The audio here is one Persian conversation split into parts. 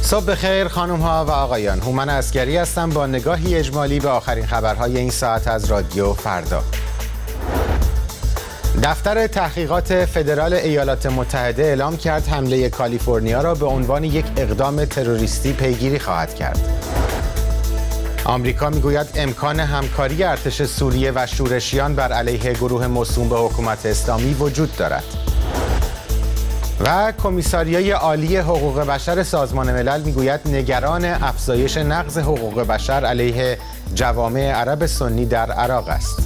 صبح بخیر خانم ها و آقایان، هومن عسگری هستم با نگاهی اجمالی به آخرین خبرهای این ساعت از رادیو فردا. دفتر تحقیقات فدرال ایالات متحده اعلام کرد حمله کالیفرنیا را به عنوان یک اقدام تروریستی پیگیری خواهد کرد. آمریکا میگوید امکان همکاری ارتش سوریه و شورشیان بر علیه گروه موسوم به حکومت اسلامی وجود دارد. و کمیساریای عالی حقوق بشر سازمان ملل میگوید نگران افزایش نقض حقوق بشر علیه جوامع عرب سنی در عراق است.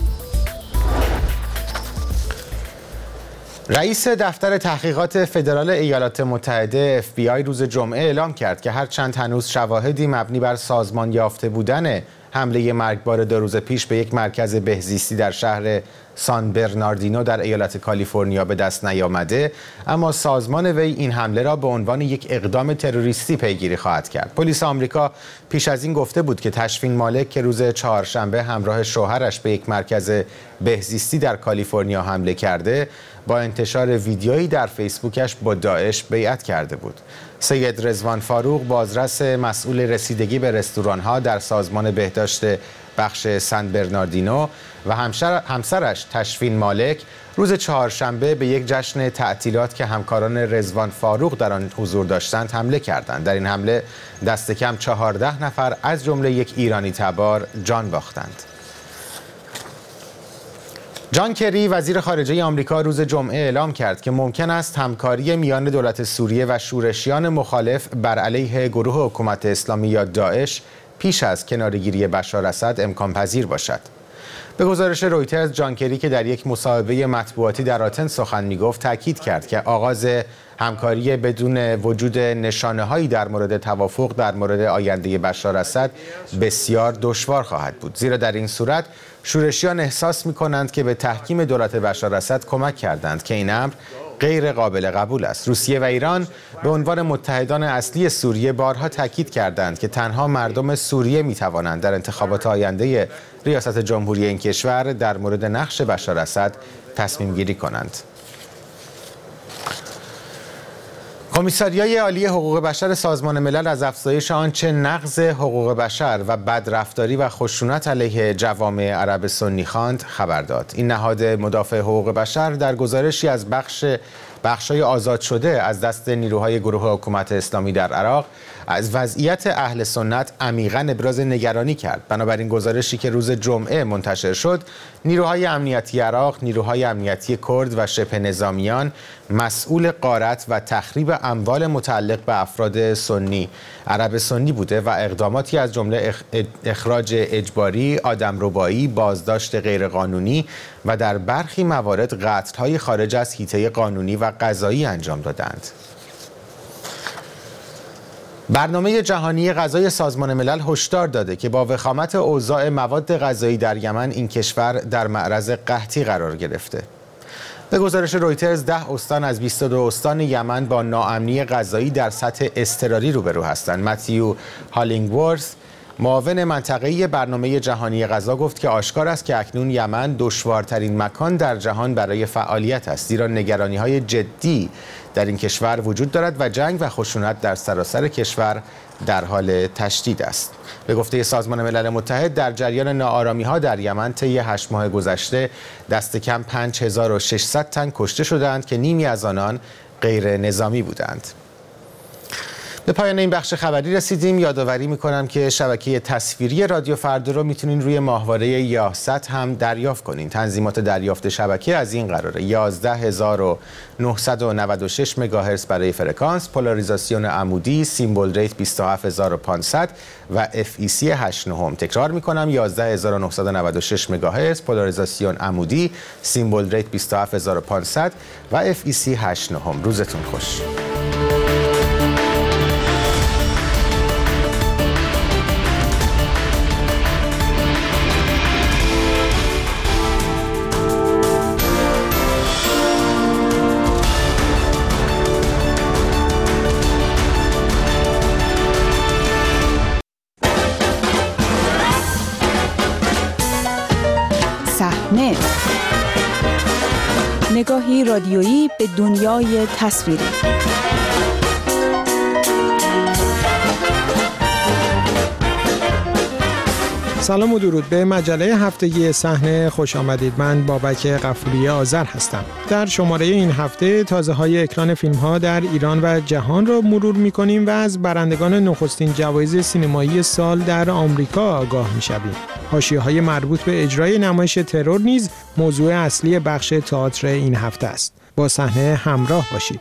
رئیس دفتر تحقیقات فدرال ایالات متحده FBI روز جمعه اعلام کرد که هرچند هنوز شواهدی مبنی بر سازمان یافته بودن حمله مرگبار 2 روز پیش به یک مرکز بهزیستی در شهر سان برناردینو در ایالت کالیفرنیا به دست نیامده، اما سازمان وی این حمله را به عنوان یک اقدام تروریستی پیگیری خواهد کرد. پلیس آمریکا پیش از این گفته بود که تشفین مالک که روز چهارشنبه همراه شوهرش به یک مرکز بهزیستی در کالیفرنیا حمله کرده، با انتشار ویدیویی در فیسبوکش با داعش بیعت کرده بود. سید رضوان فاروق، بازرس مسئول رسیدگی به رستوران‌ها در سازمان بهداشت بخش سن برناردینو و همسرش تشفین مالک روز چهارشنبه به یک جشن تعطیلات که همکاران رضوان فاروق در آن حضور داشتند حمله کردند. در این حمله دست کم 14 نفر از جمله یک ایرانی تبار جان باختند. جان کری وزیر خارجه آمریکا روز جمعه اعلام کرد که ممکن است همکاری میان دولت سوریه و شورشیان مخالف بر علیه گروه حکومت اسلامی یا داعش پیش از کناره‌گیری بشار اسد امکان پذیر باشد. به گزارش رویترز، جان کری که در یک مصاحبه مطبوعاتی در آتن سخن می‌گفت، تاکید کرد که آغاز همکاری بدون وجود نشانه‌هایی در مورد توافق در مورد آینده بشار اسد بسیار دشوار خواهد بود، زیرا در این صورت شورشیان احساس می‌کنند که به تحکیم دولت بشار اسد کمک کردند که این امر غیر قابل قبول است. روسیه و ایران به عنوان متحدان اصلی سوریه بارها تاکید کردند که تنها مردم سوریه می‌توانند در انتخابات آینده ریاست جمهوری این کشور در مورد نقش بشار اسد تصمیم گیری کنند. کمیساریای عالی حقوق بشر سازمان ملل از افزایش آنچه نقض حقوق بشر و بدرفتاری و خشونت علیه جوامع عرب سنی خواند خبر داد. این نهاد مدافع حقوق بشر در گزارشی از بخشای آزاد شده از دست نیروهای گروه حکومت اسلامی در عراق از وضعیت اهل سنت عمیقاً ابراز نگرانی کرد. بنابراین گزارشی که روز جمعه منتشر شد، نیروهای امنیتی عراق، نیروهای امنیتی کرد و شبه نظامیان مسئول غارت و تخریب اموال متعلق به افراد سنی عرب سنی بوده و اقداماتی از جمله اخراج اجباری، آدمربایی، بازداشت غیرقانونی و در برخی موارد قتل‌های خارج از حیطه قانونی و قضایی انجام دادند. برنامه جهانی غذای سازمان ملل هشدار داده که با وخامت اوضاع مواد غذایی در یمن این کشور در معرض قحطی قرار گرفته. به گزارش رویترز 10 استان از 22 استان یمن با ناامنی غذایی در سطح اضطراری روبرو هستند. متیو هالینگورث، معاون منطقه‌ای برنامه جهانی غذا، گفت که آشکار است که اکنون یمن دشوارترین مکان در جهان برای فعالیت است، زیرا نگرانی‌های جدی در این کشور وجود دارد و جنگ و خشونت در سراسر کشور در حال تشدید است. به گفته سازمان ملل متحد، در جریان ناآرامی‌ها در یمن طی 8 ماه گذشته دست کم 5600 تن کشته شدند که نیمی از آنان غیر نظامی بودند. به پایان این بخش خبری رسیدیم. یادآوری می‌کنم که شبکه تصویری رادیو فردا رو میتونین روی ماهواره یاست هم دریافت کنین. تنظیمات دریافت شبکه از این قراره: 11996 مگاهرتز برای فرکانس، پولاریزاسیون عمودی، سیمبل ریت 27500 و FEC 8/9. تکرار می‌کنم: 11996 مگاهرتز، پولاریزاسیون عمودی، سیمبل ریت 27500 و FEC 8/9. روزتون خوش. نگاهی رادیویی به دنیای تصویری. سلام و درود به مجله هفتگی صحنه خوش آمدید. من بابک غفوری آذر هستم. در شماره این هفته تازه‌های اکران فیلم‌ها در ایران و جهان را مرور می‌کنیم و از برندگان نخستین جوایز سینمایی سال در آمریکا آگاه می‌شویم. حاشیه‌های مربوط به اجرای نمایش ترور نیز موضوع اصلی بخش تئاتر این هفته است. با صحنه همراه باشید.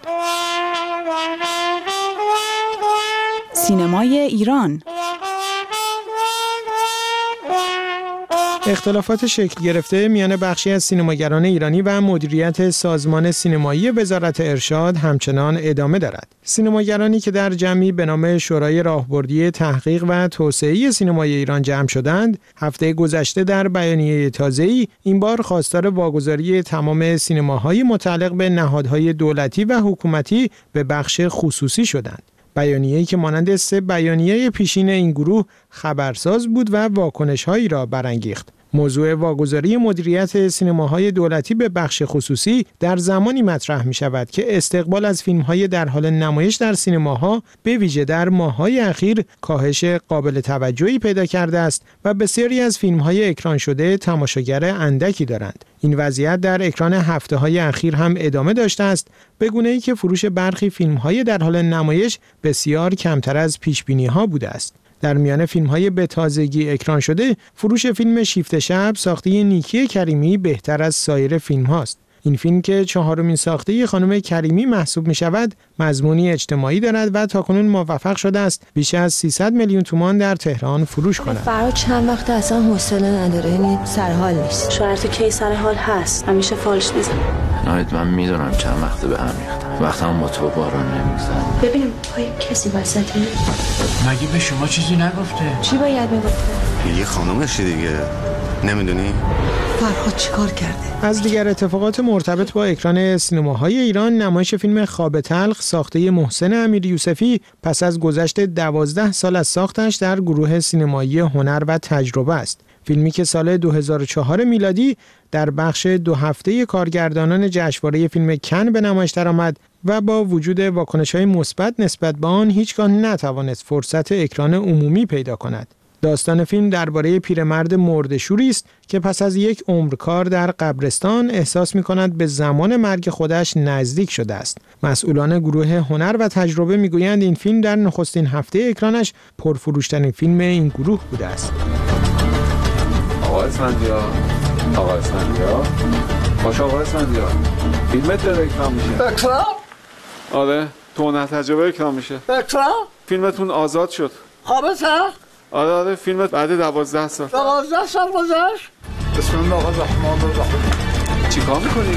سینمای ایران. اختلافات شکل گرفته میان بخشی از سینماگران ایرانی و مدیریت سازمان سینمایی وزارت ارشاد همچنان ادامه دارد. سینماگرانی که در جمعی به نام شورای راهبردی تحقیق و توسعه سینمای ایران جمع شدند، هفته گذشته در بیانیه تازه‌ای این بار خواستار واگذاری تمام سینماهای متعلق به نهادهای دولتی و حکومتی به بخش خصوصی شدند. بیانیه‌ای که مانند 3 بیانیه پیشین این گروه خبرساز بود و واکنش‌هایی را برانگیخت. موضوع واگذاری مدیریت سینماهای دولتی به بخش خصوصی در زمانی مطرح می‌شود که استقبال از فیلم‌های در حال نمایش در سینماها به ویژه در ماه‌های اخیر کاهش قابل توجهی پیدا کرده است و بسیاری از فیلم‌های اکران شده تماشاگر اندکی دارند. این وضعیت در اکران هفته‌های اخیر هم ادامه داشته است، به گونه‌ای که فروش برخی فیلم‌های در حال نمایش بسیار کمتر از پیش‌بینی‌ها بوده است. در میان فیلم‌های به تازگی اکران شده، فروش فیلم شیفت شب ساخته نیکی کریمی بهتر از سایر فیلم‌هاست. این فیلم که 4مین ساخته خانم کریمی محسوب می‌شود، مضمونی اجتماعی دارد و تاکنون موفق شده است بیش از 300 میلیون تومان در تهران فروش کند. فراد چند وقت اصلا حوصله نداره، یعنی سرحال نیست. شوهر تو کی سرحال هست؟ همیشه فالش میزنه. ناید من میدونم چند وقته به هم ریختم. وقتم با تو بارون نمیگذره. ببینم پای کسی وسطه؟ مگه به شما چیزی نگفته؟ چی باید میگفته؟ یه خانومشه دیگه، نمیدونی؟ فرهاد چیکار کرده؟ از دیگر اتفاقات مرتبط با اکران سینماهای ایران، نمایش فیلم خواب تلخ ساخته محسن امیریوسفی پس از گذشت 12 سال از ساختش در گروه سینمایی هنر و تجربه است. فیلمی که سال 2004 میلادی در بخش 2 هفته کارگردانان جشنواره فیلم کن به نمایش درآمد و با وجود واکنش‌های مثبت نسبت به آن هیچگاه نتوانست فرصت اکران عمومی پیدا کند. داستان فیلم درباره پیرمرد مرده‌شوری است که پس از یک عمر کار در قبرستان احساس می‌کند به زمان مرگ خودش نزدیک شده است. مسئولان گروه هنر و تجربه می‌گویند این فیلم در نخستین هفته اکرانش پرفروش‌ترین فیلم این گروه بوده است. آقا اسفندیار فیلمت داره اکرام میشه. اکرام؟ آره، تو تجربه اکرام میشه. اکرام؟ فیلمتون آزاد شد. خواب تلخ؟ آره فیلمت بعد 12 سال. 12 سال گذشت؟ بسم الله الرحمن الرحیم. چیکار میکنی؟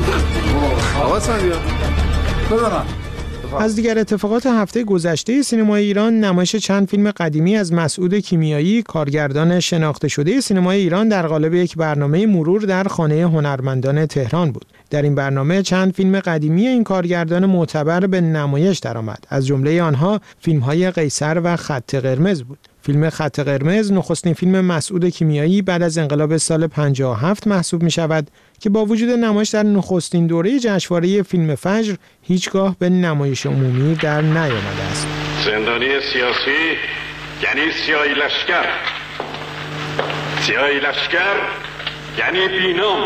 آقا اسفندیار بدونم. از دیگر اتفاقات هفته گذشته سینمای ایران، نمایش چند فیلم قدیمی از مسعود کیمیایی، کارگردان شناخته شده سینمای ایران، در قالب یک برنامه مرور در خانه هنرمندان تهران بود. در این برنامه چند فیلم قدیمی این کارگردان معتبر به نمایش درآمد. از جمله آنها فیلم‌های قیصر و خط قرمز بود. فیلم خط قرمز نخستین فیلم مسعود کیمیایی بعد از انقلاب سال 57 محسوب می شود که با وجود نمایش در نخستین دوره جشنواره فیلم فجر هیچگاه به نمایش عمومی در نیامده است. زندانی سیاسی یعنی سیاهی لشکر، سیاهی لشکر یعنی بینام،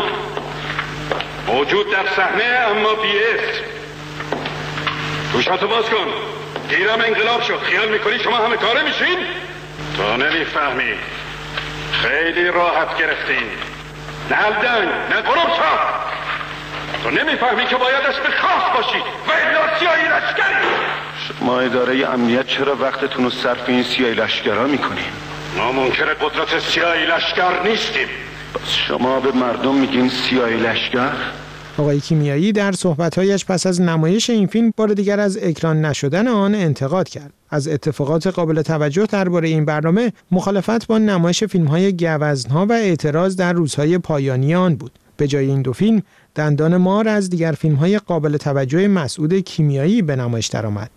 موجود در صحنه اما بی اسم. گوشاتو باز کن. گیرم انقلاب شد. خیال میکنی شما همه کاره میشین؟ تو نمیفهمی. خیلی راحت گرفتین. نه الدنگ نه قرمسا. تو نمیفهمی که باید اسم خاص باشی و الا سیاهی لشکری. شما اداره امنیت چرا وقتتون رو صرف این سیاهی لشکرها میکنین؟ ما منکر قدرت سیاهی لشکر نیستیم. بس شما به مردم میگین سیاهی لشکر؟ آقای کیمیایی در صحبت‌هایش پس از نمایش این فیلم بار دیگر از اکران نشدن آن انتقاد کرد. از اتفاقات قابل توجه درباره این برنامه، مخالفت با نمایش فیلم‌های گوزن‌ها و اعتراض در روزهای پایانی آن بود. به جای این 2 فیلم، دندان مار از دیگر فیلم‌های قابل توجه مسعود کیمیایی به نمایش درآمد.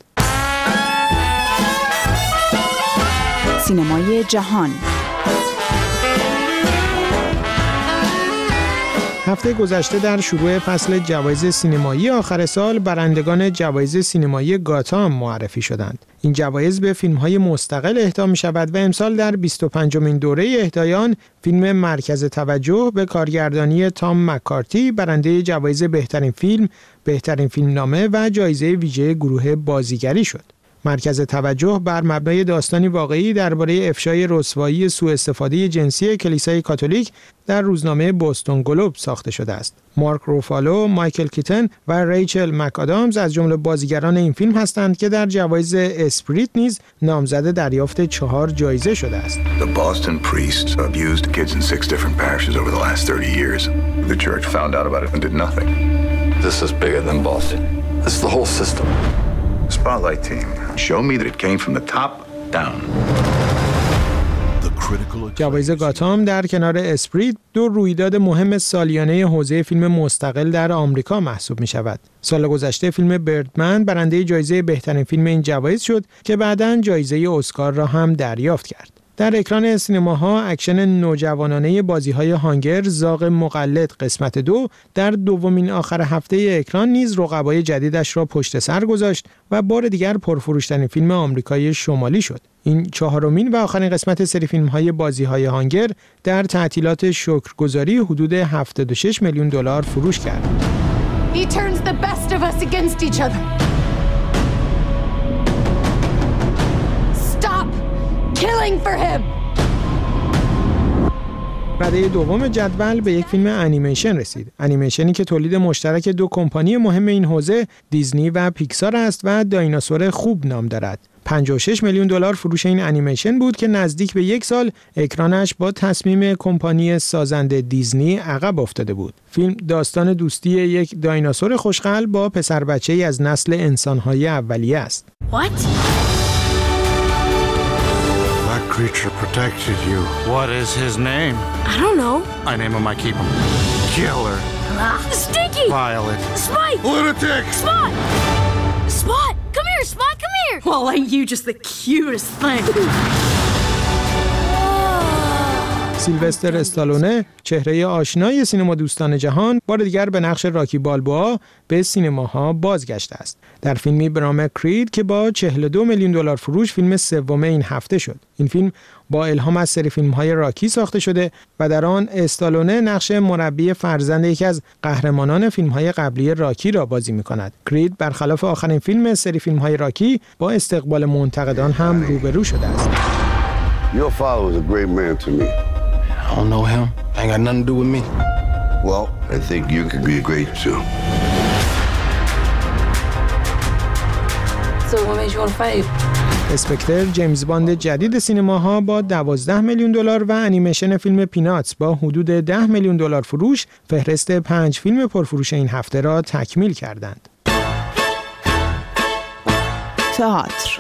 سینمای جهان. هفته گذشته در شروع فصل جوایز سینمایی آخر سال برندگان جوایز سینمایی گاتام معرفی شدند. این جوایز به فیلم‌های مستقل اهدا می‌شود و امسال در 25مین دوره اهدای فیلم مرکز توجه به کارگردانی تام مکارتی برنده جوایز بهترین فیلم، بهترین فیلمنامه و جایزه ویژه گروه بازیگری شد. مرکز توجه بر مبنای داستانی واقعی درباره افشای رسوایی سوء استفاده جنسی کلیسای کاتولیک در روزنامه بوستون گلوب ساخته شده است. مارک روفالو، مایکل کیتن و ریچل مکادامز از جمله بازیگران این فیلم هستند که در جوایز اسپریت نیز نامزد دریافت 4 جایزه شده است. The Boston priests abused kids in 6 different parishes over the last 30 years. The church found out about it and did nothing. This is bigger than Boston. This is the whole system. Spotlight team, show me that it came from the top down. جوایز گاتام در کنار اسپریت 2 رویداد مهم سالیانه حوزه فیلم مستقل در آمریکا محسوب می شود. سال گذشته فیلم بردمن برنده جایزه بهترین فیلم این جوایز شد که بعداً جایزه اسکار را هم دریافت کرد. در اکران سینماها اکشن نوجوانانه بازی‌های هانگر زاغ مقلد قسمت 2 در دومین آخر هفته اکران نیز رقبای جدیدش را پشت سر گذاشت و بار دیگر پرفروش‌ترین فیلم آمریکای شمالی شد. این 4مین و آخرین قسمت سری فیلم‌های بازی‌های هانگر در تعطیلات شکرگزاری حدود $76 میلیون فروش کرد. He turns the best of us against each other. Killing for him. رده دوم جدول به یک فیلم انیمیشن رسید. انیمیشنی که تولید مشترک 2 کمپانی مهم این حوزه دیزنی و پیکسار است و دایناسور خوب نام دارد. $56 میلیون فروش این انیمیشن بود که نزدیک به 1 سال اکرانش با تصمیم کمپانی سازنده دیزنی عقب افتاده بود. فیلم داستان دوستی یک دایناسور خوشقلب با پسر بچه‌ای از نسل انسان‌های اولیه است. What? Creature protected you. What is his name? I don't know. I name him, I keep him. Killer. Stinky. Violet. Spike. Lunatic. Spot. Spot. Come here, Spot. Come here. Well, ain't you just the cutest thing? سیلوستر استالونه، چهره آشنای سینما دوستان جهان، بار دیگر به نقش راکی بالبوآ به سینماها بازگشته است. در فیلمی به نام کرید که با $42 میلیون فروش فیلم سوم این هفته شد. این فیلم با الهام از سری فیلم‌های راکی ساخته شده و در آن استالونه نقش مربی فرزند یکی از قهرمانان فیلم‌های قبلی راکی را بازی می‌کند. کرید برخلاف آخرین فیلم سری فیلم‌های راکی با استقبال منتقدان هم روبرو شده است. Your father was a great man to me. I don't know him. Ain't got nothing to do with me. Well, I think you could be great too. So what made you want to fight? اسپکتر جیمز باند جدید سینماها با $12 میلیون و انیمیشن فیلم پیناتس با حدود $10 میلیون فروش فهرست 5 فیلم پرفروش این هفته را تکمیل کردند. تئاتر.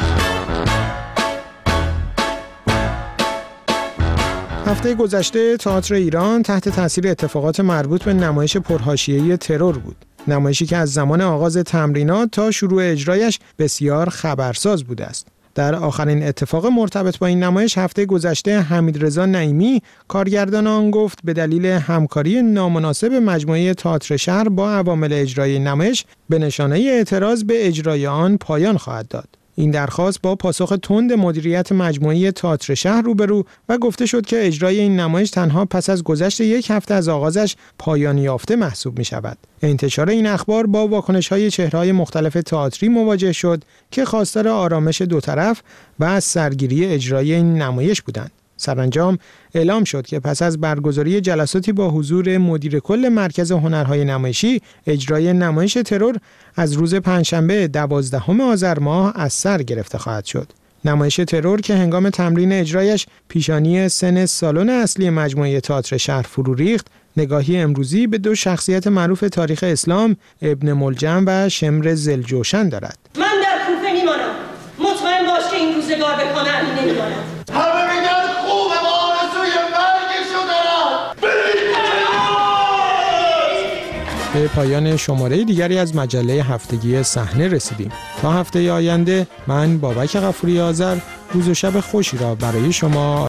هفته گذشته تئاتر ایران تحت تاثیر اتفاقات مربوط به نمایش پرحاشیه‌ای ترور بود. نمایشی که از زمان آغاز تمرینات تا شروع اجرایش بسیار خبرساز بوده است. در آخرین اتفاق مرتبط با این نمایش هفته گذشته حمیدرضا نعیمی کارگردان آن گفت به دلیل همکاری نامناسب مجموعه تئاتر شهر با عوامل اجرای نمایش به نشانه اعتراض به اجرای آن پایان خواهد داد. این درخواست با پاسخ تند مدیریت مجموعه تئاتر شهر روبرو و گفته شد که اجرای این نمایش تنها پس از گذشت 1 هفته از آغازش پایان یافته محسوب می شود. انتشار این اخبار با واکنش‌های چهره‌های مختلف تئاتری مواجه شد که خواستار آرامش 2 طرف و از سرگیری اجرای این نمایش بودند. سرانجام اعلام شد که پس از برگزاری جلساتی با حضور مدیر کل مرکز هنرهای نمایشی، اجرای نمایش ترور از روز پنجشنبه 12 آذر ماه از سر گرفته خواهد شد. نمایش ترور که هنگام تمرین اجرایش پیشانی سن سالن اصلی مجموعه تئاتر شهر فرو ریخت، نگاهی امروزی به 2 شخصیت معروف تاریخ اسلام، ابن ملجم و شمر ذوالجوشن دارد. من در کوفه میمانم. مطمئن باش که این روزگار به پا نمیماند. همه میگن خوبه با آرزوی مرگشو دارم. به پایان شماره دیگری از مجله هفتگی صحنه رسیدیم. تا هفته آینده من بابک غفوری آذر روز و شب خوشی را برای شما